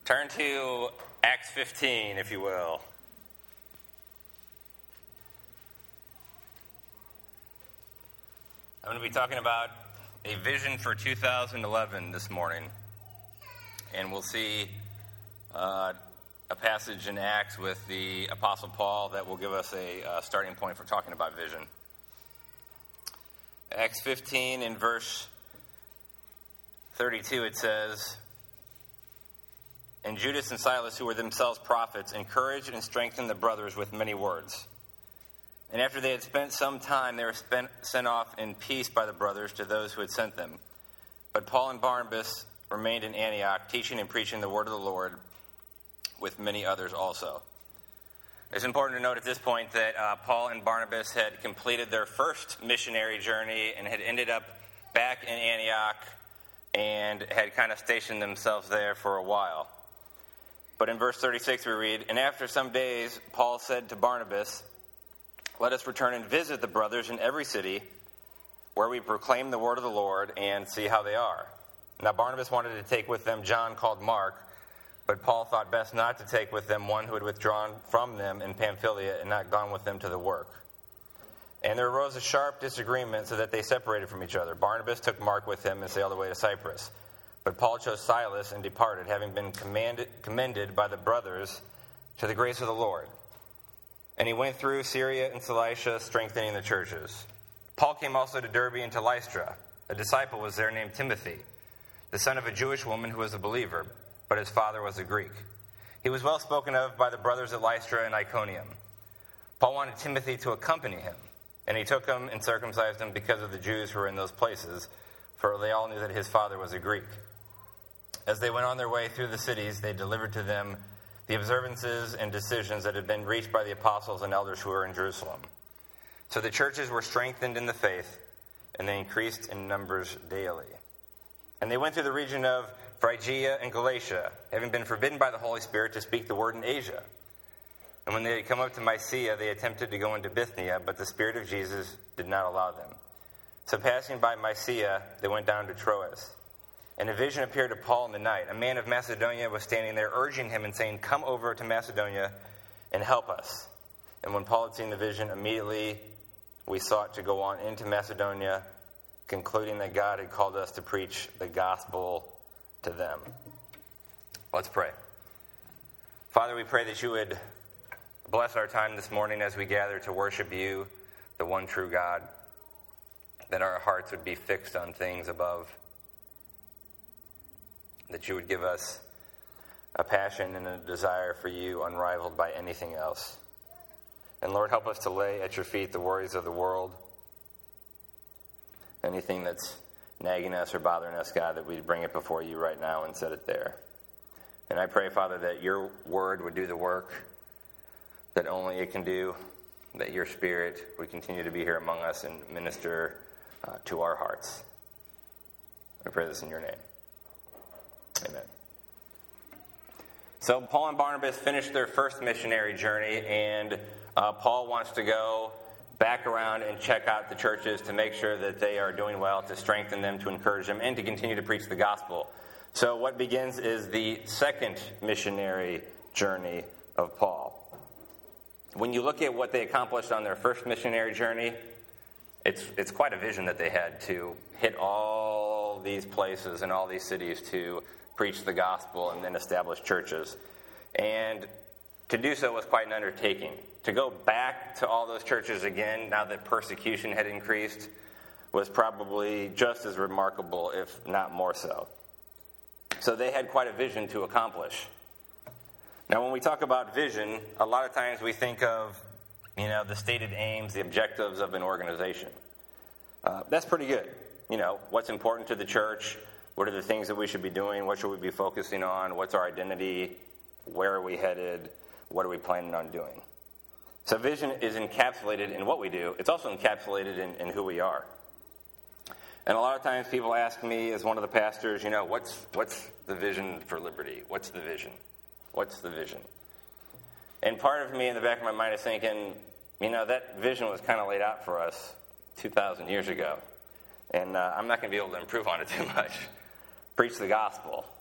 Turn to Acts 15, if you will. I'm going to be talking about a vision for 2011 this morning. And we'll see a passage in Acts with the Apostle Paul that will give us a starting point for talking about vision. Acts 15 in verse 32 it says, "And Judas and Silas, who were themselves prophets, encouraged and strengthened the brothers with many words. And after they had spent some time, they were sent off in peace by the brothers to those who had sent them. But Paul and Barnabas remained in Antioch, teaching and preaching the word of the Lord with many others also." It's important to note at this point that Paul and Barnabas had completed their first missionary journey and had ended up back in Antioch and had kind of stationed themselves there for a while. But in verse 36 we read, "And after some days Paul said to Barnabas, 'Let us return and visit the brothers in every city where we proclaim the word of the Lord and see how they are.' Now Barnabas wanted to take with them John called Mark, but Paul thought best not to take with them one who had withdrawn from them in Pamphylia and not gone with them to the work. And there arose a sharp disagreement so that they separated from each other. Barnabas took Mark with him and sailed away to Cyprus. But Paul chose Silas and departed, having been commended by the brothers to the grace of the Lord. And he went through Syria and Cilicia, strengthening the churches. Paul came also to Derbe and to Lystra. A disciple was there named Timothy, the son of a Jewish woman who was a believer, but his father was a Greek. He was well spoken of by the brothers at Lystra and Iconium. Paul wanted Timothy to accompany him, and he took him and circumcised him because of the Jews who were in those places, for they all knew that his father was a Greek. As they went on their way through the cities, they delivered to them the observances and decisions that had been reached by the apostles and elders who were in Jerusalem. So the churches were strengthened in the faith, and they increased in numbers daily. And they went through the region of Phrygia and Galatia, having been forbidden by the Holy Spirit to speak the word in Asia. And when they had come up to Mysia, they attempted to go into Bithynia, but the Spirit of Jesus did not allow them. So passing by Mysia, they went down to Troas. And a vision appeared to Paul in the night. A man of Macedonia was standing there, urging him and saying, 'Come over to Macedonia and help us.' And when Paul had seen the vision, immediately we sought to go on into Macedonia, concluding that God had called us to preach the gospel to them." Let's pray. Father, we pray that you would bless our time this morning as we gather to worship you, the one true God, that our hearts would be fixed on things above, that you would give us a passion and a desire for you unrivaled by anything else. And Lord, help us to lay at your feet the worries of the world, anything that's nagging us or bothering us, God, that we'd bring it before you right now and set it there. And I pray, Father, that your word would do the work that only it can do, that your Spirit would continue to be here among us and minister to our hearts. I pray this in your name. Amen. So Paul and Barnabas finished their first missionary journey, and Paul wants to go back around and check out the churches to make sure that they are doing well, to strengthen them, to encourage them, and to continue to preach the gospel. So what begins is the second missionary journey of Paul. When you look at what they accomplished on their first missionary journey, it's quite a vision that they had to hit all these places and all these cities to preach the gospel and then establish churches. And to do so was quite an undertaking. To go back to all those churches again, now that persecution had increased, was probably just as remarkable, if not more so. So they had quite a vision to accomplish. Now, when we talk about vision, a lot of times we think of, the stated aims, the objectives of an organization. That's pretty good. What's important to the church? What are the things that we should be doing? What should we be focusing on? What's our identity? Where are we headed? What are we planning on doing? So vision is encapsulated in what we do. It's also encapsulated in who we are. And a lot of times people ask me, as one of the pastors, what's the vision for Liberty? What's the vision? What's the vision? And part of me in the back of my mind is thinking, that vision was kind of laid out for us 2,000 years ago. And I'm not going to be able to improve on it too much. Preach the gospel.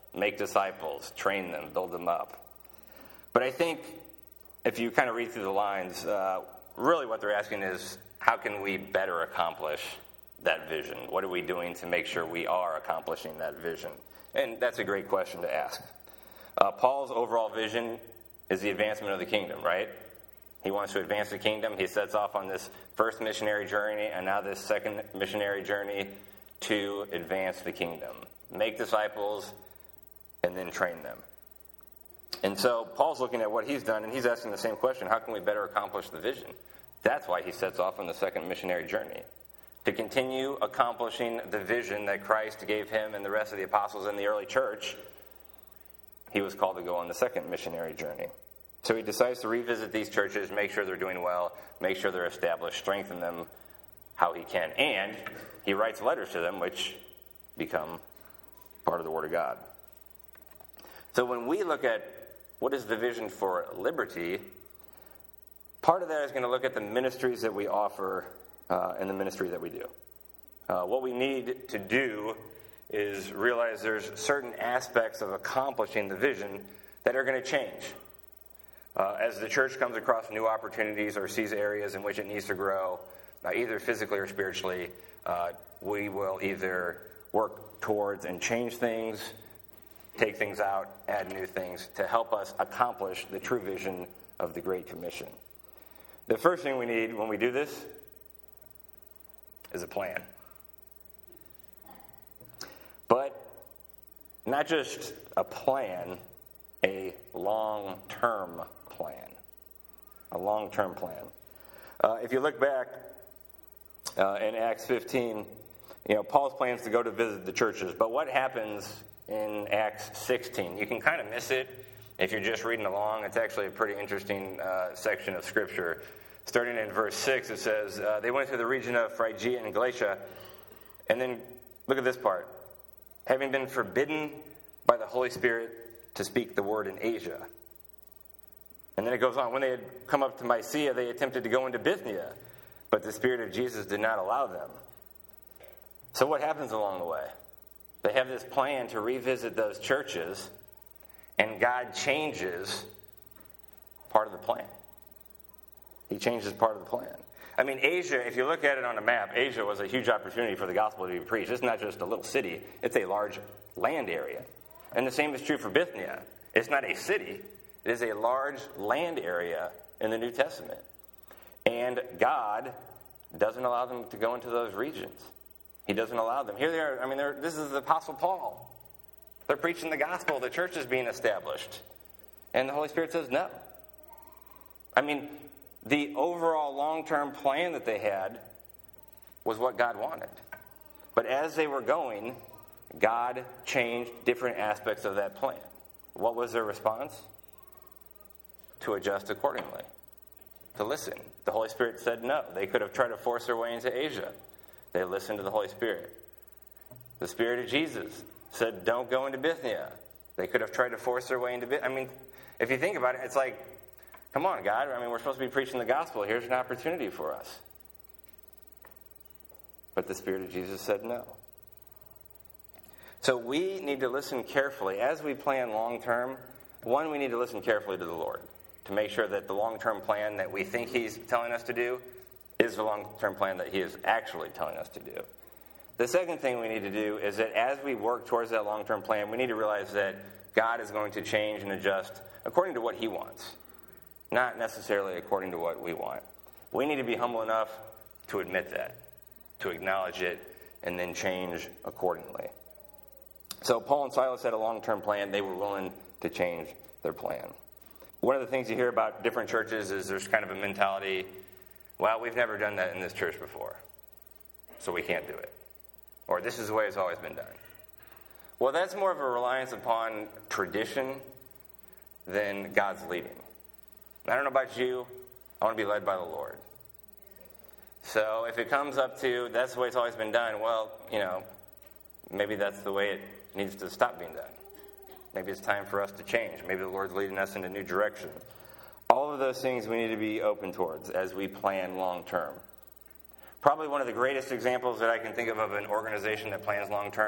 make disciples, train them, build them up. But I think if you kind of read through the lines, really what they're asking is, how can we better accomplish that vision? What are we doing to make sure we are accomplishing that vision? And that's a great question to ask. Paul's overall vision is the advancement of the kingdom, right? He wants to advance the kingdom. He sets off on this first missionary journey and now this second missionary journey to advance the kingdom. Make disciples and then train them. And so Paul's looking at what he's done, and he's asking the same question: how can we better accomplish the vision? That's why he sets off on the second missionary journey, to continue accomplishing the vision that Christ gave him and the rest of the apostles in the early church. He was called to go on the second missionary journey. So he decides to revisit these churches, make sure they're doing well, make sure they're established, strengthen them how he can. And he writes letters to them, which become part of the Word of God. So when we look at what is the vision for Liberty, part of that is going to look at the ministries that we offer and the ministry that we do. What we need to do is realize there's certain aspects of accomplishing the vision that are going to change. As the church comes across new opportunities or sees areas in which it needs to grow, either physically or spiritually, we will either work towards and change things, take things out, add new things to help us accomplish the true vision of the Great Commission. The first thing we need when we do this is a plan. But not just a plan, a long-term plan. A long-term plan. If you look back in Acts 15, Paul's plans to go to visit the churches. But what happens in Acts 16? You can kind of miss it if you're just reading along. It's actually a pretty interesting section of Scripture. Starting in verse 6, it says, they went through the region of Phrygia and Galatia. And then look at this part. Having been forbidden by the Holy Spirit to speak the word in Asia. And then it goes on. When they had come up to Mysia, they attempted to go into Bithynia, but the Spirit of Jesus did not allow them. So what happens along the way? They have this plan to revisit those churches, and God changes part of the plan. He changes part of the plan. I mean, Asia, if you look at it on a map, Asia was a huge opportunity for the gospel to be preached. It's not just a little city. It's a large land area. And the same is true for Bithynia. It's not a city. It is a large land area in the New Testament. And God doesn't allow them to go into those regions. He doesn't allow them. Here they are. This is the Apostle Paul. They're preaching the gospel. The church is being established. And the Holy Spirit says no. The overall long-term plan that they had was what God wanted. But as they were going, God changed different aspects of that plan. What was their response? To adjust accordingly. To listen. The Holy Spirit said no. They could have tried to force their way into Asia. They listened to the Holy Spirit. The Spirit of Jesus said, don't go into Bithynia. They could have tried to force their way into Bithynia. If you think about it, it's like, come on, God. We're supposed to be preaching the gospel. Here's an opportunity for us. But the Spirit of Jesus said no. So we need to listen carefully. As we plan long-term, one, we need to listen carefully to the Lord to make sure that the long-term plan that we think He's telling us to do is the long-term plan that He is actually telling us to do. The second thing we need to do is that as we work towards that long-term plan, we need to realize that God is going to change and adjust according to what He wants, not necessarily according to what we want. We need to be humble enough to admit that, to acknowledge it, and then change accordingly. So Paul and Silas had a long-term plan. They were willing to change their plan. One of the things you hear about different churches is there's kind of a mentality, well, we've never done that in this church before, so we can't do it. Or this is the way it's always been done. Well, that's more of a reliance upon tradition than God's leading. I don't know about you, I want to be led by the Lord. So if it comes up to that's the way it's always been done, well, maybe that's the way it needs to stop being done. Maybe it's time for us to change. Maybe the Lord's leading us in a new direction. All of those things we need to be open towards as we plan long term. Probably one of the greatest examples that I can think of an organization that plans long term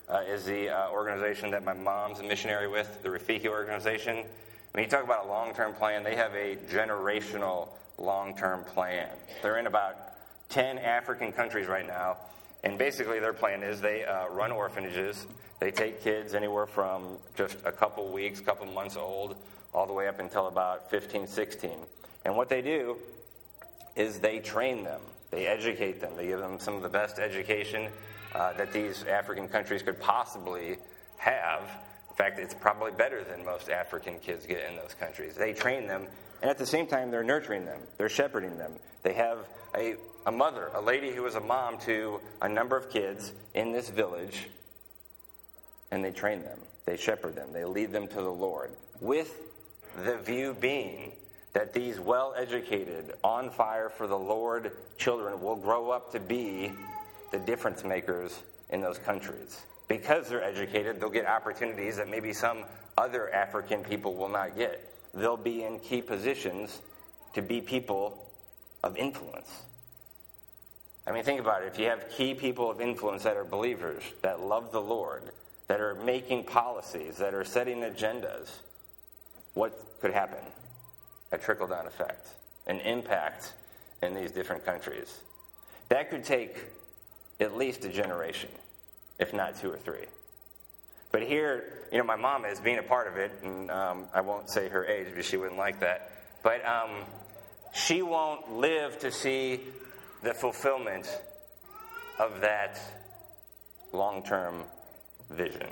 is the organization that my mom's a missionary with, the Rafiki organization. When you talk about a long-term plan, they have a generational long-term plan. They're in about 10 African countries right now, and basically their plan is they run orphanages. They take kids anywhere from just a couple weeks, couple months old, all the way up until about 15, 16. And what they do is they train them. They educate them. They give them some of the best education that these African countries could possibly have. In fact, it's probably better than most African kids get in those countries. They train them, and at the same time, they're nurturing them. They're shepherding them. They have a mother, a lady who is a mom to a number of kids in this village, and they train them. They shepherd them. They lead them to the Lord, with the view being that these well-educated, on fire for the Lord children will grow up to be the difference makers in those countries. Because they're educated, they'll get opportunities that maybe some other African people will not get. They'll be in key positions to be people of influence. I mean, think about it. If you have key people of influence that are believers, that love the Lord, that are making policies, that are setting agendas, what could happen? A trickle-down effect, an impact in these different countries. That could take at least a generation, if not 2 or 3. But here, my mom is being a part of it, and I won't say her age because she wouldn't like that, but she won't live to see the fulfillment of that long-term vision.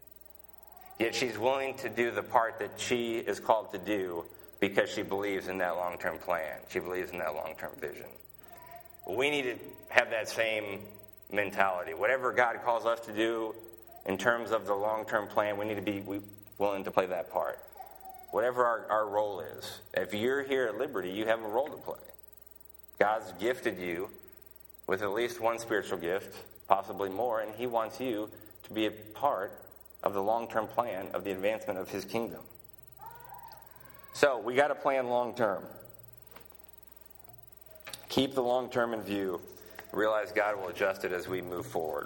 Yet she's willing to do the part that she is called to do because she believes in that long-term plan. She believes in that long-term vision. We need to have that same mentality. Whatever God calls us to do in terms of the long-term plan, we need to be willing to play that part. Whatever our role is. If you're here at Liberty, you have a role to play. God's gifted you with at least one spiritual gift, possibly more, and He wants you to be a part of the long-term plan of the advancement of His kingdom. So, we got to plan long-term. Keep the long-term in view. Realize God will adjust it as we move forward.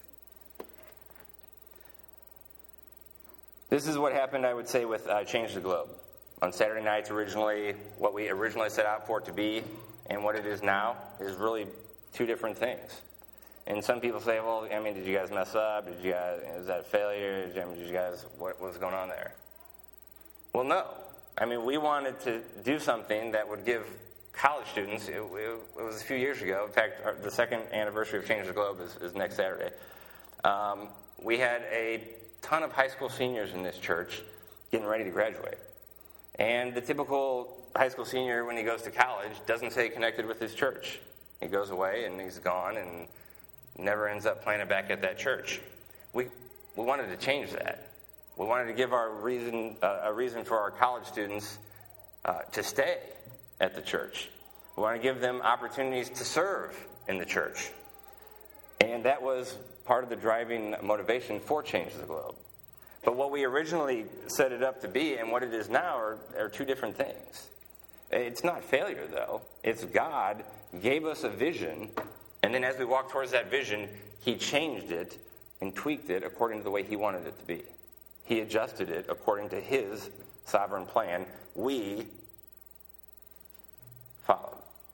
This is what happened, I would say, with Change the Globe. On Saturday nights, what we originally set out for it to be and what it is now is really two different things. And some people say, well, did you guys mess up? Is that a failure? What was going on there? Well, no. We wanted to do something that would give college students, it was a few years ago. In fact, the second anniversary of Change the Globe is next Saturday. We had a ton of high school seniors in this church getting ready to graduate. And the typical high school senior, when he goes to college, doesn't stay connected with his church. He goes away and he's gone and never ends up planted back at that church. We wanted to change that. We wanted to give a reason for our college students to stay at the church. We want to give them opportunities to serve in the church. And that was part of the driving motivation for Change the Globe. But what we originally set it up to be and what it is now are two different things. It's not failure, though. It's God gave us a vision, and then as we walked towards that vision, He changed it and tweaked it according to the way He wanted it to be. He adjusted it according to His sovereign plan. We followed.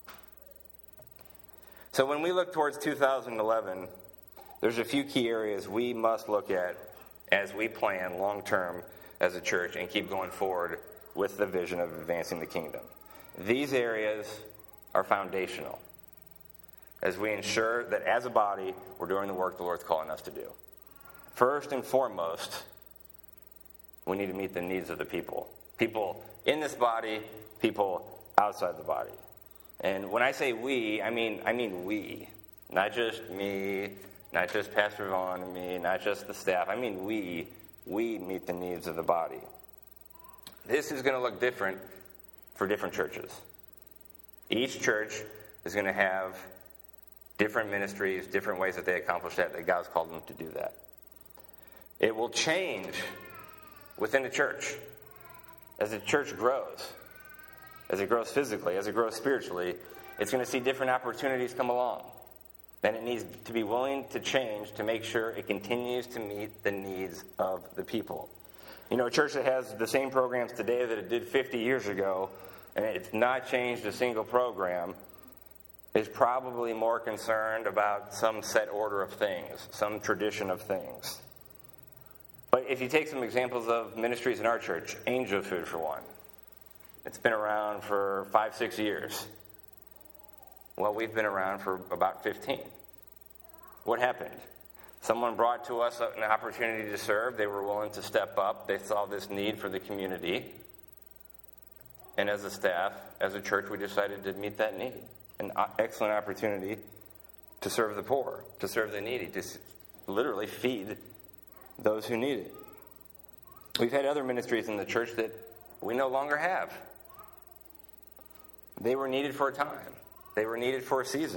So when we look towards 2011, there's a few key areas we must look at as we plan long-term as a church and keep going forward with the vision of advancing the kingdom. These areas are foundational as we ensure that as a body, we're doing the work the Lord's calling us to do. First and foremost, we need to meet the needs of the people. People in this body, people outside the body. And when I say we, I mean we. Not just me, not just Pastor Vaughn and me, not just the staff. I mean we meet the needs of the body. This is going to look different for different churches. Each church is going to have different ministries, different ways that they accomplish that God's called them to do that. It will change within the church as the church grows. As it grows physically, as it grows spiritually, it's going to see different opportunities come along. then it needs to be willing to change to make sure it continues to meet the needs of the people. You know, a church that has the same programs today that it did 50 years ago, and it's not changed a single program, is probably more concerned about some set order of things, some tradition of things. But if you take some examples of ministries in our church, Angel Food for one, it's been around for 5-6 years. Well, we've been around for about 15. What happened? Someone brought to us an opportunity to serve. They were willing to step up. They saw this need for the community. And as a staff, as a church, we decided to meet that need. An excellent opportunity to serve the poor, to serve the needy, to literally feed those who need it. We've had other ministries in the church that we no longer have. They were needed for a time. They were needed for a season.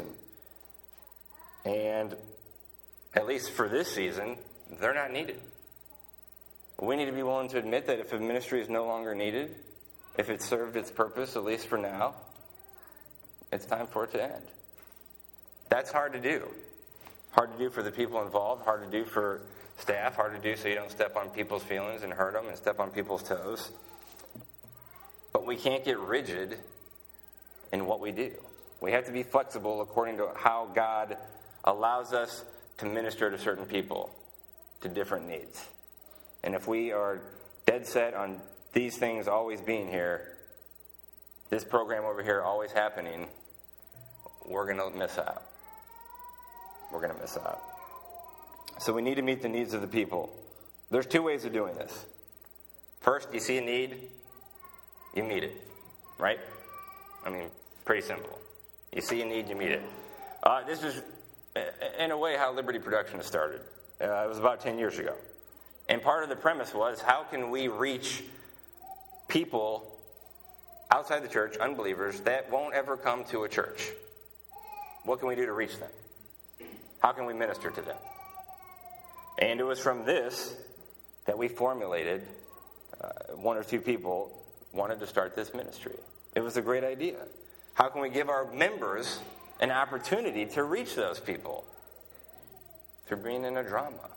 And at least for this season, they're not needed. We need to be willing to admit that if a ministry is no longer needed, if it served its purpose, at least for now, it's time for it to end. That's hard to do. Hard to do for the people involved, hard to do for staff, hard to do so you don't step on people's feelings and hurt them and step on people's toes. But we can't get rigid in what we do. We have to be flexible according to how God allows us to minister to certain people, to different needs. And if we are dead set on these things always being here, this program over here always happening, we're going to miss out. We're going to miss out. So we need to meet the needs of the people. There's 2 ways of doing this. First, you see a need, you meet it, right? I mean, pretty simple. You see a need, you meet it. This is, in a way, how Liberty Production started. It was about 10 years ago. And part of the premise was, how can we reach people outside the church, unbelievers, that won't ever come to a church? What can we do to reach them? How can we minister to them? And it was from this that we formulated, 1 or 2 people wanted to start this ministry. It was a great idea. How can we give our members an opportunity to reach those people? Through being in a drama.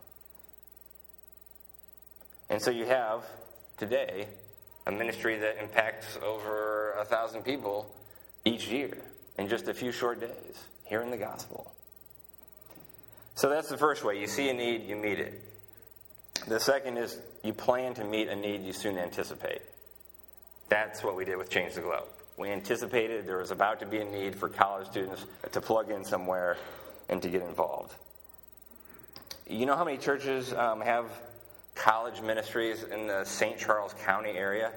And so you have, today, a ministry that impacts over 1,000 people each year in just a few short days, hearing the gospel. So that's the first way. You see a need, you meet it. The second is you plan to meet a need you soon anticipate. That's what we did with Change the Globe. We anticipated there was about to be a need for college students to plug in somewhere and to get involved. You know how many churches have college ministries in the St. Charles County area?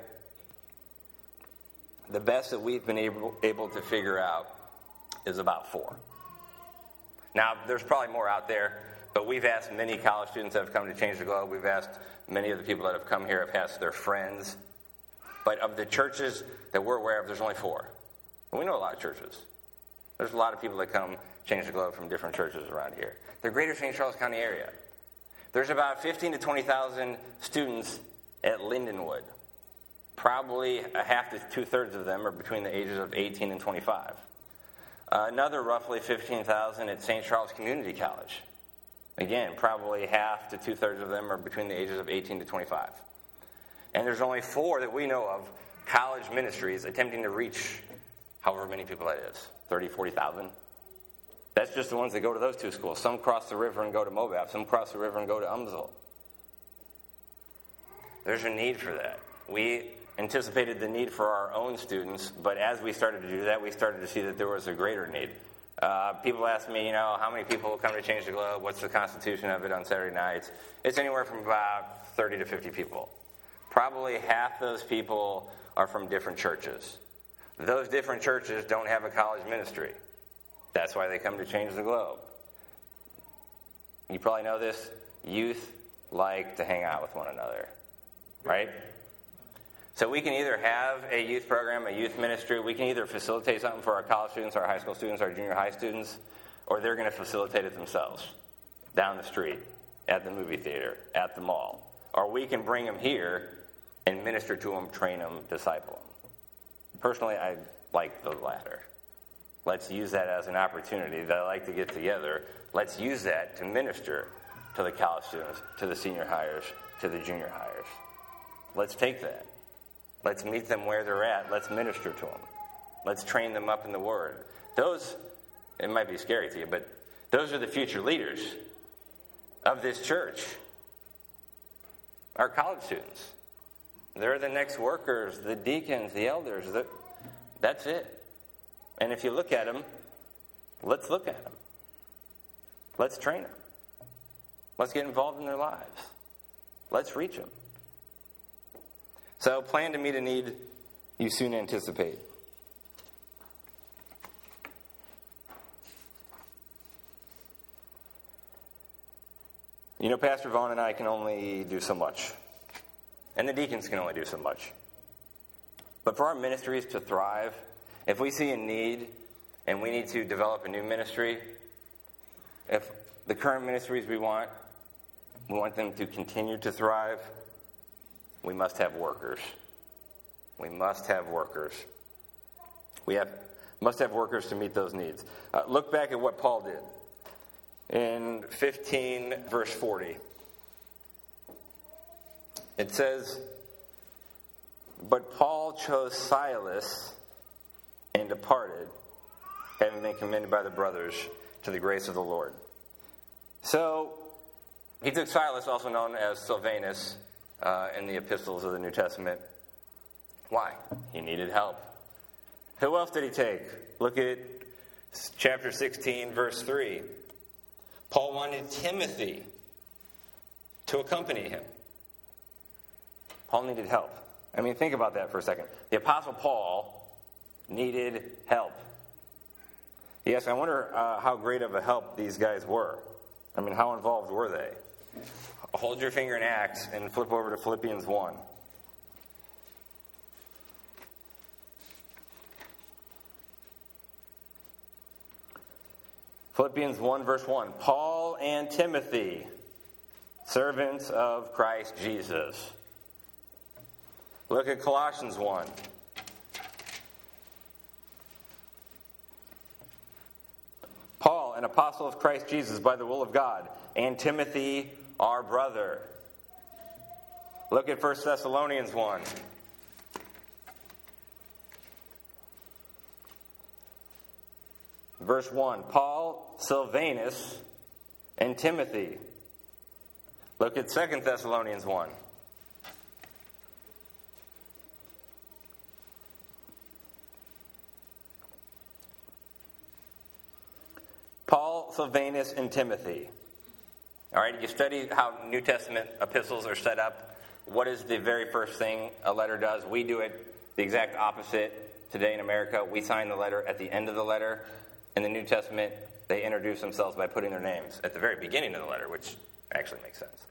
The best that we've been able to figure out is about 4. Now, there's probably more out there, but we've asked many college students that have come to Change the Globe. We've asked many of the people that have come here, have asked their friends. But of the churches that we're aware of, there's only 4. And we know a lot of churches. There's a lot of people that come Change the Globe from different churches around here. The greater St. Charles County area. There's about 15,000 to 20,000 students at Lindenwood. Probably a half to 2/3 of them are between the ages of 18 and 25. Another roughly 15,000 at St. Charles Community College. Again, probably half to 2/3 of them are between the ages of 18 to 25. And there's only 4 that we know of college ministries attempting to reach however many people that is, 30, 40,000. That's just the ones that go to those 2 schools. Some cross the river and go to Moab. Some cross the river and go to Umsel. There's a need for that. We anticipated the need for our own students, but as we started to do that, we started to see that there was a greater need. People ask me, how many people come to Change the Globe? What's the constitution of it on Saturday nights? It's anywhere from about 30 to 50 people. Probably half those people are from different churches. Those different churches don't have a college ministry. That's why they come to Change the Globe. You probably know this. Youth like to hang out with one another, right? So we can either have a youth program, a youth ministry. We can either facilitate something for our college students, our high school students, our junior high students, or they're going to facilitate it themselves down the street, at the movie theater, at the mall. Or we can bring them here and minister to them, train them, disciple them. Personally, I like the latter. Let's use that as an opportunity that I like to get together. Let's use that to minister to the college students, to the senior hires, to the junior hires. Let's take that. Let's meet them where they're at. Let's minister to them. Let's train them up in the Word. Those, it might be scary to you, but those are the future leaders of this church. Our college students. They're the next workers, the deacons, the elders. That's it. And if you look at them, let's look at them. Let's train them. Let's get involved in their lives. Let's reach them. So plan to meet a need you soon anticipate. You know, Pastor Vaughn and I can only do so much. And the deacons can only do so much. But for our ministries to thrive, if we see a need and we need to develop a new ministry, if the current ministries we want them to continue to thrive, we must have workers. We must have workers. We must have workers to meet those needs. Look back at what Paul did. In 15, verse 40, it says, "But Paul chose Silas and departed, having been commended by the brothers to the grace of the Lord." So, he took Silas, also known as Silvanus, in the epistles of the New Testament. Why? He needed help. Who else did he take? Look at chapter 16, verse 3. Paul wanted Timothy to accompany him. Paul needed help. I mean, think about that for a second. The Apostle Paul needed help. Yes, I wonder how great of a help these guys were. I mean, how involved were they? Hold your finger in Acts and flip over to Philippians 1. Philippians 1, verse 1. Paul and Timothy, servants of Christ Jesus. Look at Colossians 1. Paul, an apostle of Christ Jesus by the will of God, and Timothy, our brother. Look at 1 Thessalonians 1. Verse 1. Paul, Silvanus, and Timothy. Look at 2 Thessalonians 1. Paul, Silvanus, and Timothy. All right, you study how New Testament epistles are set up. What is the very first thing a letter does? We do it the exact opposite today in America. We sign the letter at the end of the letter. In the New Testament, they introduce themselves by putting their names at the very beginning of the letter, which actually makes sense.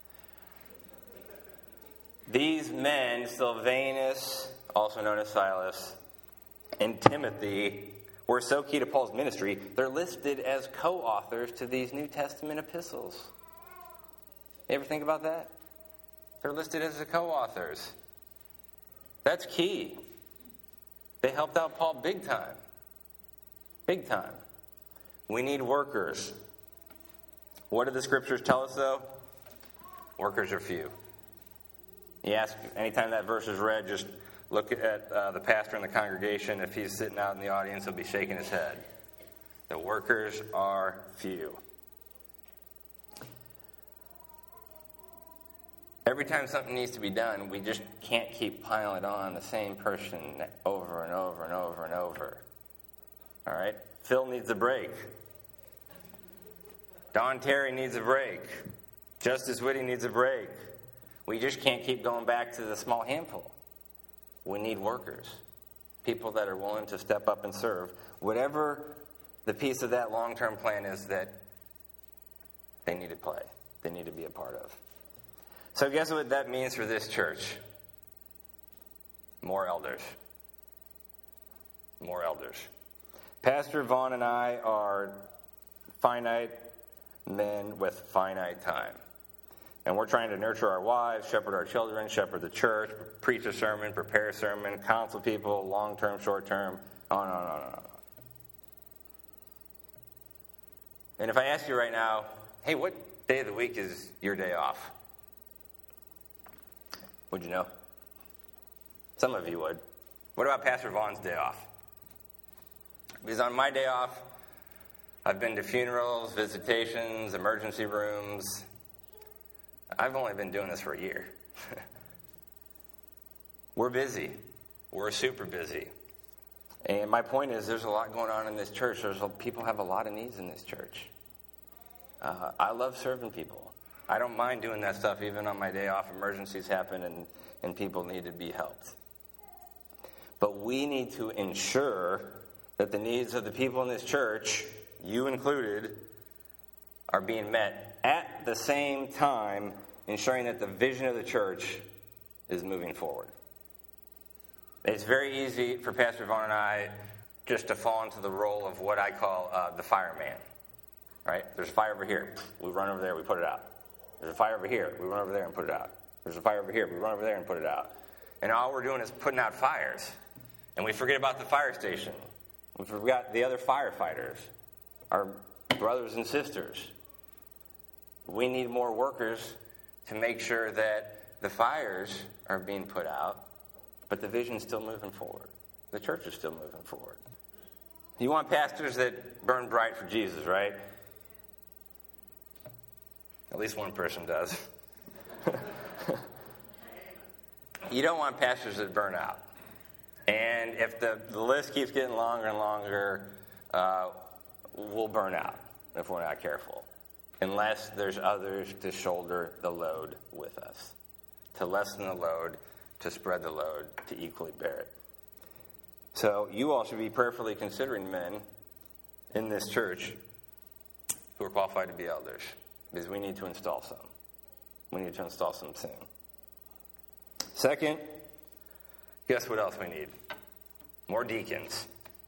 These men, Silvanus, also known as Silas, and Timothy, were so key to Paul's ministry, they're listed as co-authors to these New Testament epistles. You ever think about that? They're listed as the co-authors. That's key. They helped out Paul big time. Big time. We need workers. What do the scriptures tell us, though? Workers are few. You ask, anytime that verse is read, just look at the pastor in the congregation. If he's sitting out in the audience, he'll be shaking his head. The workers are few. Every time something needs to be done, we just can't keep piling on the same person over and over and over and over. All right? Phil needs a break. Don Terry needs a break. Justice Whitty needs a break. We just can't keep going back to the small handful. We need workers. People that are willing to step up and serve. Whatever the piece of that long-term plan is that they need to play. They need to be a part of. So guess what that means for this church? More elders. More elders. Pastor Vaughn and I are finite men with finite time. And we're trying to nurture our wives, shepherd our children, shepherd the church, preach a sermon, prepare a sermon, counsel people, long-term, short-term, on and on and on. And if I ask you right now, hey, what day of the week is your day off? Would you know? Some of you would. What about Pastor Vaughn's day off? Because on my day off, I've been to funerals, visitations, emergency rooms. I've only been doing this for a year. We're busy. We're super busy. And my point is, there's a lot going on in this church. People have a lot of needs in this church. I love serving people. I don't mind doing that stuff even on my day off. Emergencies happen and people need to be helped. But we need to ensure that the needs of the people in this church, you included, are being met at the same time, ensuring that the vision of the church is moving forward. It's very easy for Pastor Vaughn and I just to fall into the role of what I call the fireman. Right? There's a fire over here. We run over there, we put it out. There's a fire over here. We run over there and put it out. There's a fire over here. We run over there and put it out. And all we're doing is putting out fires. And we forget about the fire station. We forgot the other firefighters, our brothers and sisters. We need more workers to make sure that the fires are being put out, but the vision's still moving forward. The church is still moving forward. You want pastors that burn bright for Jesus, right? At least one person does. You don't want pastors that burn out. And if the list keeps getting longer and longer, we'll burn out if we're not careful. Unless there's others to shoulder the load with us. To lessen the load, to spread the load, to equally bear it. So you all should be prayerfully considering men in this church who are qualified to be elders. Because we need to install some. We need to install some soon. Second, guess what else we need? More deacons.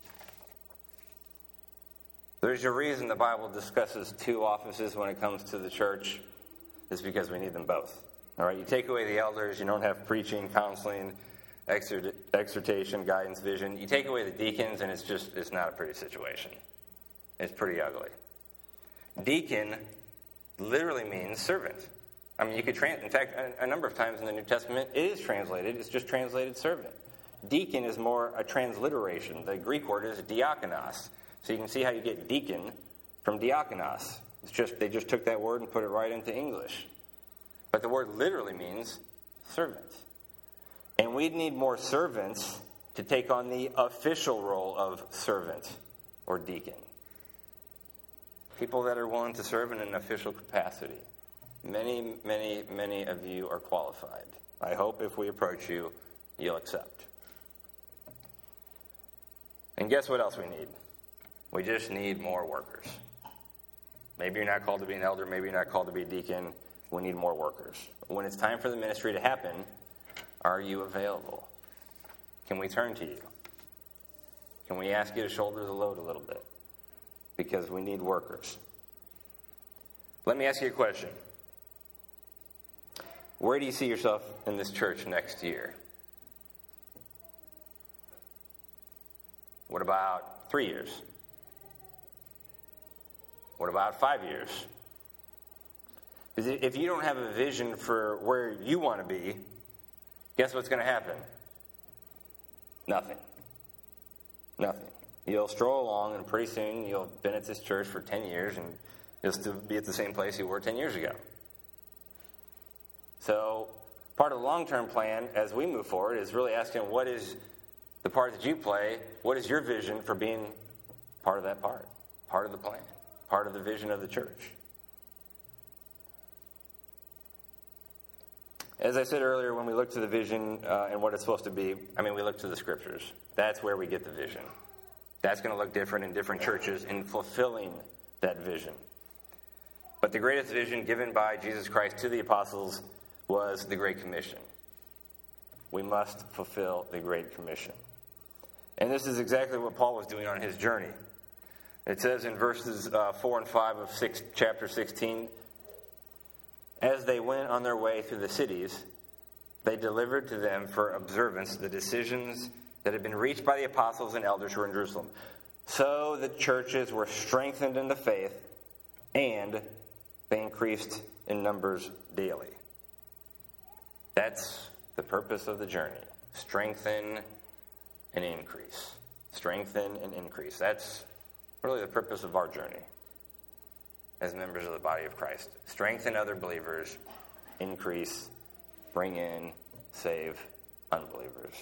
There's a reason the Bible discusses two offices when it comes to the church. It's because we need them both. All right, you take away the elders, you don't have preaching, counseling, exhortation, guidance, vision. You take away the deacons, and it's not a pretty situation. It's pretty ugly. Deacon literally means servant. I mean, you could in fact, a number of times in the New Testament, it is translated. It's just translated servant. Deacon is more a transliteration. The Greek word is diakonos. So you can see how you get deacon from diakonos. They just took that word and put it right into English. But the word literally means servant. And we need more servants to take on the official role of servant or deacon. People that are willing to serve in an official capacity. Many, many, many of you are qualified. I hope if we approach you, you'll accept. And guess what else we need? We just need more workers. Maybe you're not called to be an elder. Maybe you're not called to be a deacon. We need more workers. When it's time for the ministry to happen, are you available? Can we turn to you? Can we ask you to shoulder the load a little bit? Because we need workers. Let me ask you a question. Where do you see yourself in this church next year? What about 3 years? What about 5 years? Because if you don't have a vision for where you want to be, guess what's going to happen? Nothing. Nothing. You'll stroll along, and pretty soon you'll have been at this church for 10 years, and you'll still be at the same place you were 10 years ago. So part of the long-term plan as we move forward is really asking, what is the part that you play? What is your vision for being part of that part of the plan, part of the vision of the church? As I said earlier, when we look to the vision and what it's supposed to be, we look to the scriptures. That's where we get the vision. That's going to look different in different churches in fulfilling that vision. But the greatest vision given by Jesus Christ to the apostles was the Great Commission. We must fulfill the Great Commission. And this is exactly what Paul was doing on his journey. It says in verses 4 and 5 of chapter 16, as they went on their way through the cities, they delivered to them for observance the decisions that had been reached by the apostles and elders who were in Jerusalem. So the churches were strengthened in the faith and they increased in numbers daily. That's the purpose of the journey. Strengthen and increase. Strengthen and increase. That's really the purpose of our journey as members of the body of Christ. Strengthen other believers, increase, bring in, save unbelievers.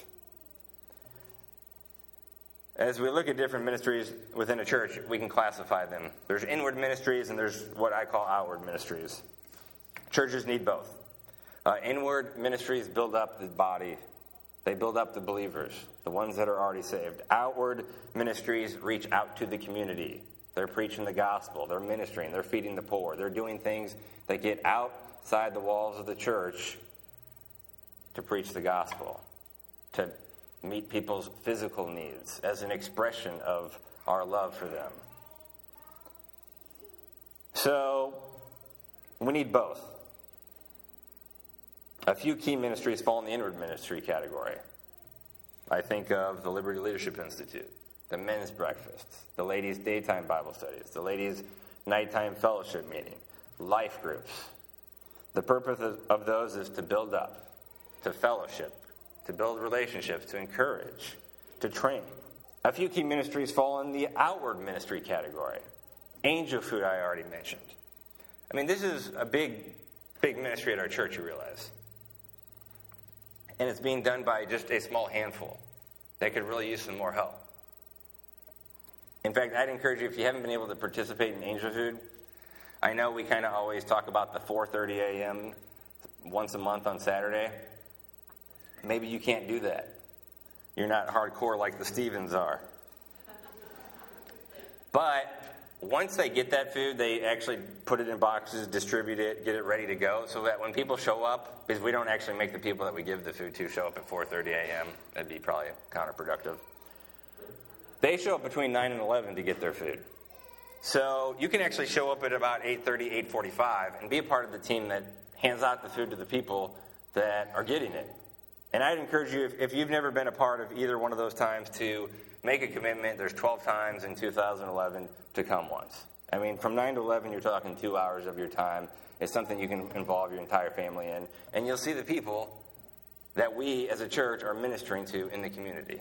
As we look at different ministries within a church, we can classify them. There's inward ministries and there's what I call outward ministries. Churches need both. Inward ministries build up the body. They build up the believers, the ones that are already saved. Outward ministries reach out to the community. They're preaching the gospel. They're ministering. They're feeding the poor. They're doing things that get outside the walls of the church to preach the gospel, to meet people's physical needs as an expression of our love for them. So, we need both. A few key ministries fall in the inward ministry category. I think of the Liberty Leadership Institute, the men's breakfasts, the ladies' daytime Bible studies, the ladies' nighttime fellowship meeting, life groups. The purpose of those is to build up, to fellowship, to build relationships, to encourage, to train. A few key ministries fall in the outward ministry category. Angel Food, I already mentioned. I mean, this is a big ministry at our church, you realize. And it's being done by just a small handful that could really use some more help. In fact, I'd encourage you, if you haven't been able to participate in Angel Food, I know we kind of always talk about the 4:30 a.m. once a month on Saturday. Maybe you can't do that. You're not hardcore like the Stevens are. But once they get that food, they actually put it in boxes, distribute it, get it ready to go, so that when people show up, because we don't actually make the people that we give the food to show up at 4:30 a.m. That'd be probably counterproductive. They show up between 9 and 11 to get their food. So you can actually show up at about 8:30, 8:45 and be a part of the team that hands out the food to the people that are getting it. And I'd encourage you, if you've never been a part of either one of those times, to make a commitment. There's 12 times in 2011 to come once. I mean, from 9 to 11, you're talking 2 hours of your time. It's something you can involve your entire family in. And you'll see the people that we as a church are ministering to in the community.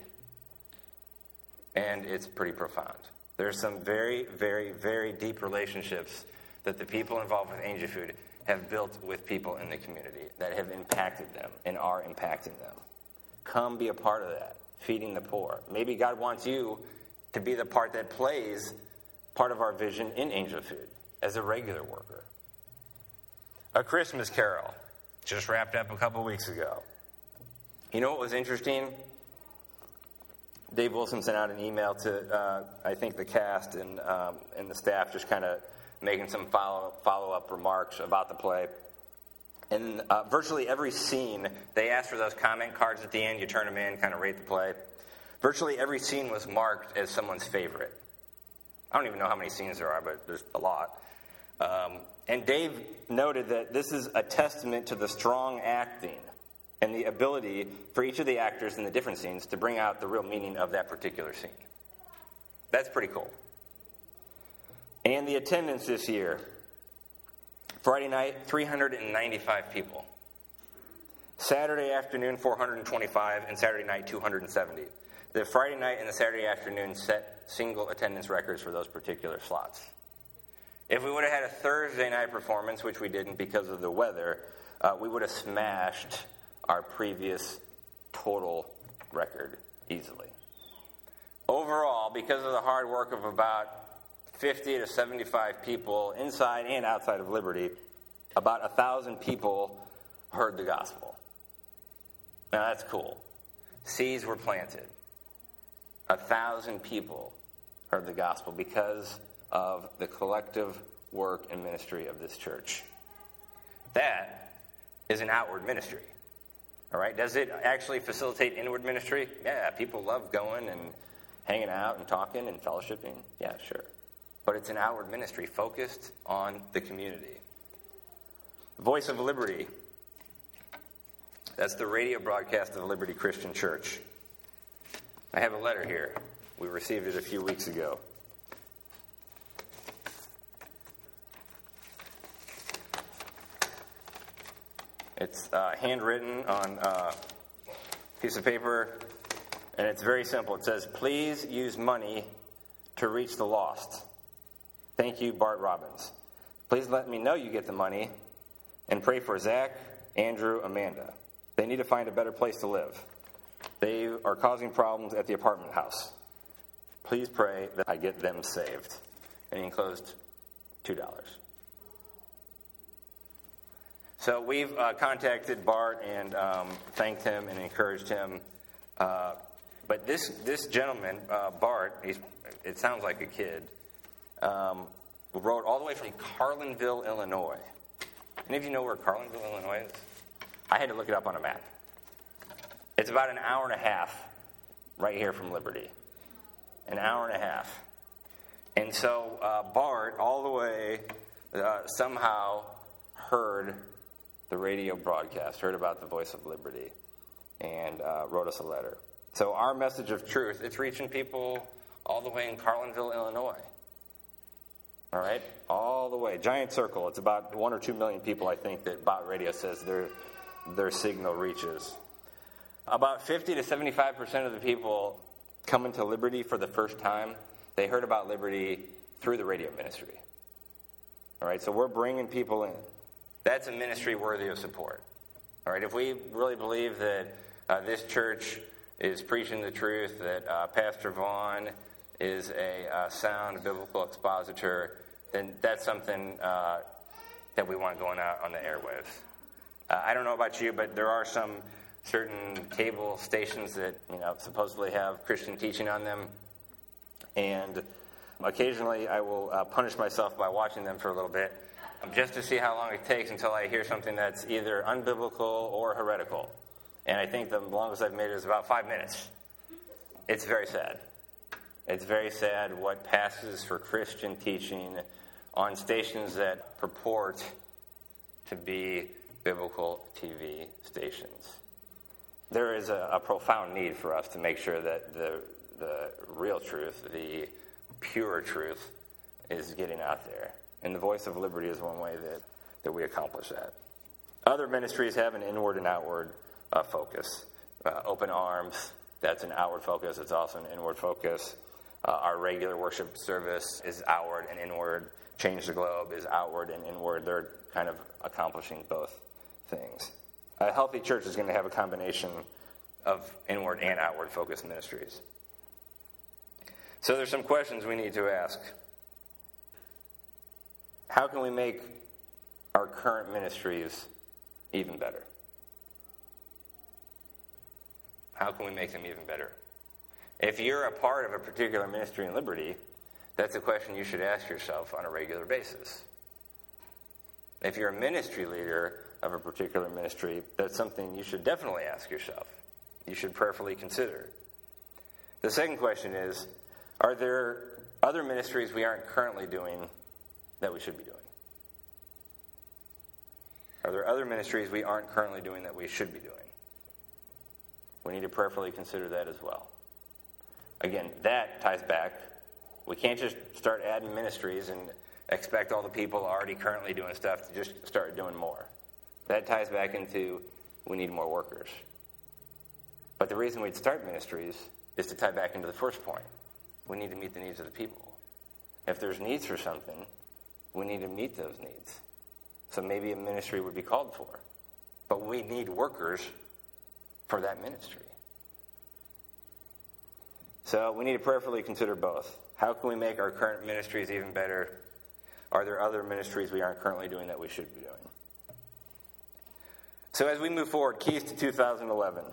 And it's pretty profound. There's some very, very, very deep relationships that the people involved with Angel Food have built with people in the community that have impacted them and are impacting them. Come be a part of that, feeding the poor. Maybe God wants you to be the part that plays part of our vision in Angel Food as a regular worker. A Christmas Carol just wrapped up a couple weeks ago. You know what was interesting? Dave Wilson sent out an email to, I think, the cast and the staff, just kind of making some follow-up remarks about the play. And virtually every scene, they asked for those comment cards at the end. You turn them in, kind of rate the play. Virtually every scene was marked as someone's favorite. I don't even know how many scenes there are, but there's a lot. And Dave noted that this is a testament to the strong acting and the ability for each of the actors in the different scenes to bring out the real meaning of that particular scene. That's pretty cool. And the attendance this year, Friday night, 395 people. Saturday afternoon, 425, and Saturday night, 270. The Friday night and the Saturday afternoon set single attendance records for those particular slots. If we would have had a Thursday night performance, which we didn't because of the weather, we would have smashed our previous total record easily. Overall, because of the hard work of about 50 to 75 people inside and outside of Liberty, about 1,000 people heard the gospel. Now that's cool. Seeds were planted. 1,000 people heard the gospel because of the collective work and ministry of this church. That is an outward ministry. All right? Does it actually facilitate inward ministry? Yeah, people love going and hanging out and talking and fellowshipping. Yeah, sure. But it's an outward ministry focused on the community. Voice of Liberty. That's the radio broadcast of Liberty Christian Church. I have a letter here. We received it a few weeks ago. It's handwritten on a piece of paper, and it's very simple. It says, "Please use money to reach the lost. Thank you, Bart Robbins. Please let me know you get the money, and pray for Zach, Andrew, Amanda. They need to find a better place to live. They are causing problems at the apartment house. Please pray that I get them saved." And he enclosed $2. So we've contacted Bart and thanked him and encouraged him. But this gentleman, Bart, it sounds like a kid, wrote all the way from Carlinville, Illinois. Any of you know where Carlinville, Illinois is? I had to look it up on a map. It's about an hour and a half right here from Liberty. An hour and a half. And so Bart, all the way, somehow heard the radio broadcast, heard about the Voice of Liberty, and wrote us a letter. So our message of truth, it's reaching people all the way in Carlinville, Illinois. All right? All the way. Giant circle. It's about 1 or 2 million people, I think, that Bot Radio says their signal reaches. About 50 to 75% of the people coming to Liberty for the first time, they heard about Liberty through the radio ministry. All right? So we're bringing people in. That's a ministry worthy of support. All right? If we really believe that this church is preaching the truth, that Pastor Vaughn is a sound biblical expositor, then that's something that we want going out on the airwaves. I don't know about you, but there are some certain cable stations that supposedly have Christian teaching on them, and occasionally I will punish myself by watching them for a little bit, just to see how long it takes until I hear something that's either unbiblical or heretical. And I think the longest I've made is about 5 minutes. It's very sad. It's very sad what passes for Christian teaching on stations that purport to be biblical TV stations. There is a profound need for us to make sure that the real truth, the pure truth, is getting out there. And the Voice of Liberty is one way that we accomplish that. Other ministries have an inward and outward focus. Open Arms, that's an outward focus. It's also an inward focus. Our regular worship service is outward and inward. Change the Globe is outward and inward. They're kind of accomplishing both things. A healthy church is going to have a combination of inward and outward focused ministries. So there's some questions we need to ask. How can we make our current ministries even better? How can we make them even better? If you're a part of a particular ministry in Liberty, that's a question you should ask yourself on a regular basis. If you're a ministry leader of a particular ministry, that's something you should definitely ask yourself. You should prayerfully consider. The second question is, are there other ministries we aren't currently doing that we should be doing? Are there other ministries we aren't currently doing that we should be doing? We need to prayerfully consider that as well. Again, that ties back. We can't just start adding ministries and expect all the people already currently doing stuff to just start doing more. That ties back into we need more workers. But the reason we'd start ministries is to tie back into the first point. We need to meet the needs of the people. If there's needs for something, we need to meet those needs. So maybe a ministry would be called for. But we need workers for that ministry. So we need to prayerfully consider both. How can we make our current ministries even better? Are there other ministries we aren't currently doing that we should be doing? So as we move forward, keys to 2011.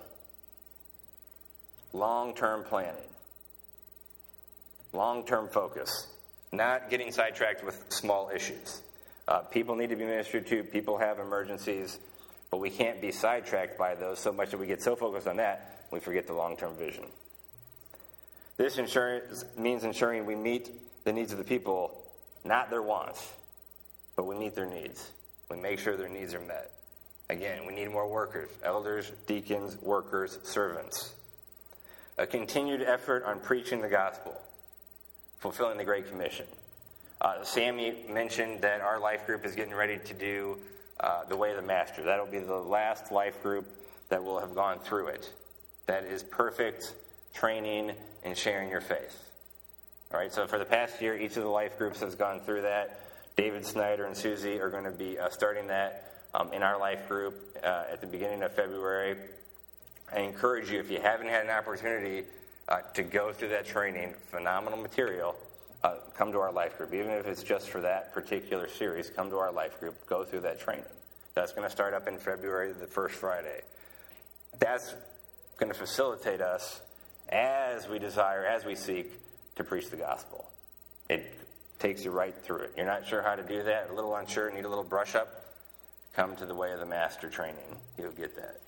Long-term planning. Long-term focus. Not getting sidetracked with small issues. People need to be ministered to. People have emergencies. But we can't be sidetracked by those so much that we get so focused on that, we forget the long-term vision. This means ensuring we meet the needs of the people, not their wants, but we meet their needs. We make sure their needs are met. Again, we need more workers, elders, deacons, workers, servants. A continued effort on preaching the gospel, fulfilling the Great Commission. Sammy mentioned that our life group is getting ready to do the Way of the Master. That'll be the last life group that will have gone through it. That is perfect training and sharing your faith. All right, so for the past year, each of the life groups has gone through that. David Snyder and Susie are going to be starting that in our life group at the beginning of February. I encourage you, if you haven't had an opportunity to go through that training, phenomenal material, come to our life group. Even if it's just for that particular series, come to our life group, go through that training. That's going to start up in February, the first Friday. That's going to facilitate us as we desire, as we seek to preach the gospel. It takes you right through it. You're not sure how to do that, a little unsure, need a little brush up, come to the Way of the Master training. You'll get that.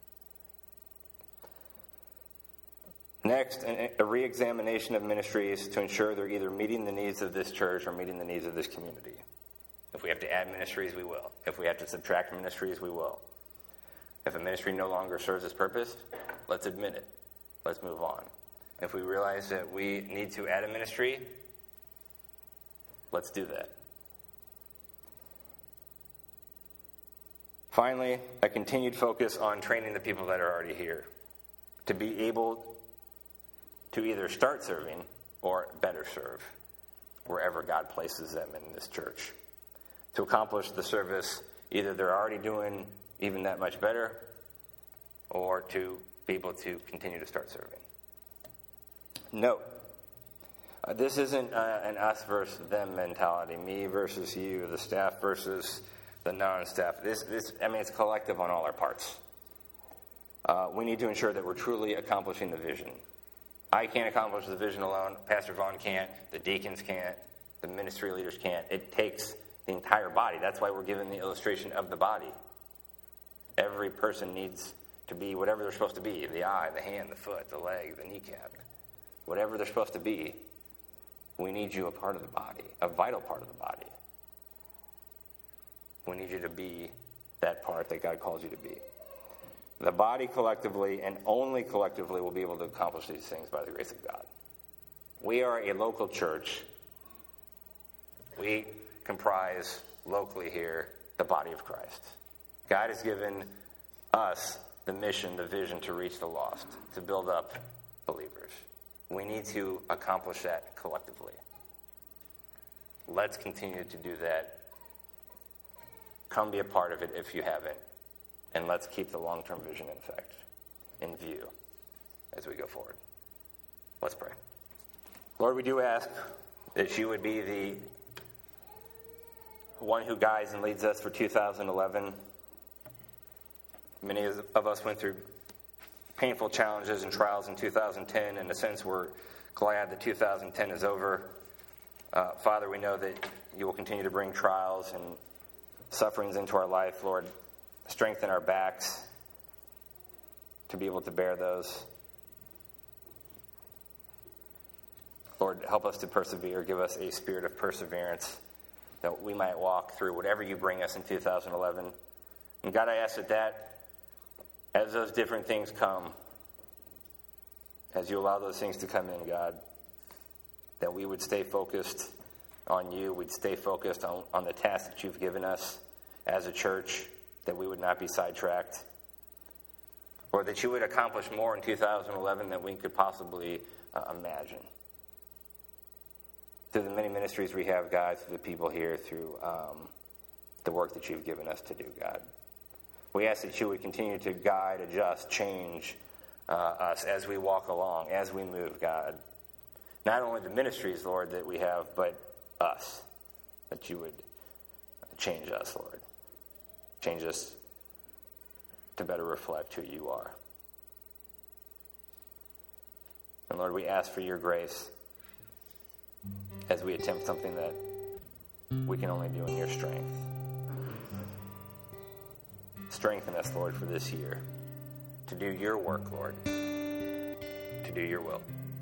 Next, a re-examination of ministries to ensure they're either meeting the needs of this church or meeting the needs of this community. If we have to add ministries, we will. If we have to subtract ministries, we will. If a ministry no longer serves its purpose, let's admit it. Let's move on. If we realize that we need to add a ministry, let's do that. Finally, a continued focus on training the people that are already here to be able to either start serving or better serve wherever God places them in this church. To accomplish the service, either they're already doing even that much better, or to be able to continue to start serving. Note, this isn't an us versus them mentality, me versus you, the staff versus the non-staff. It's collective on all our parts. We need to ensure that we're truly accomplishing the vision. I can't accomplish the vision alone. Pastor Vaughn can't. The deacons can't. The ministry leaders can't. It takes the entire body. That's why we're given the illustration of the body. Every person needs to be whatever they're supposed to be. The eye, the hand, the foot, the leg, the kneecap. Whatever they're supposed to be, we need you a part of the body, a vital part of the body. We need you to be that part that God calls you to be. The body collectively, and only collectively, will be able to accomplish these things by the grace of God. We are a local church. We comprise locally here the body of Christ. God has given us the mission, the vision to reach the lost, to build up believers. We need to accomplish that collectively. Let's continue to do that. Come be a part of it if you haven't. And let's keep the long-term vision in effect, in view, as we go forward. Let's pray. Lord, we do ask that you would be the one who guides and leads us for 2011. Many of us went through painful challenges and trials in 2010. In a sense, we're glad that 2010 is over. Father, we know that you will continue to bring trials and sufferings into our life, Lord. Strengthen our backs to be able to bear those. Lord, help us to persevere. Give us a spirit of perseverance that we might walk through whatever you bring us in 2011. And God, I ask that as those different things come, as you allow those things to come in, God, that we would stay focused on you. We'd stay focused on the task that you've given us as a church, that we would not be sidetracked, or that you would accomplish more in 2011 than we could possibly imagine. Through the many ministries we have, God, through the people here, through the work that you've given us to do, God. We ask that you would continue to guide, adjust, change us as we walk along, as we move, God. Not only the ministries, Lord, that we have, but us, that you would change us, Lord. Change us to better reflect who you are. And Lord, we ask for your grace as we attempt something that we can only do in your strength. Strengthen us, Lord, for this year to do your work, Lord, to do your will.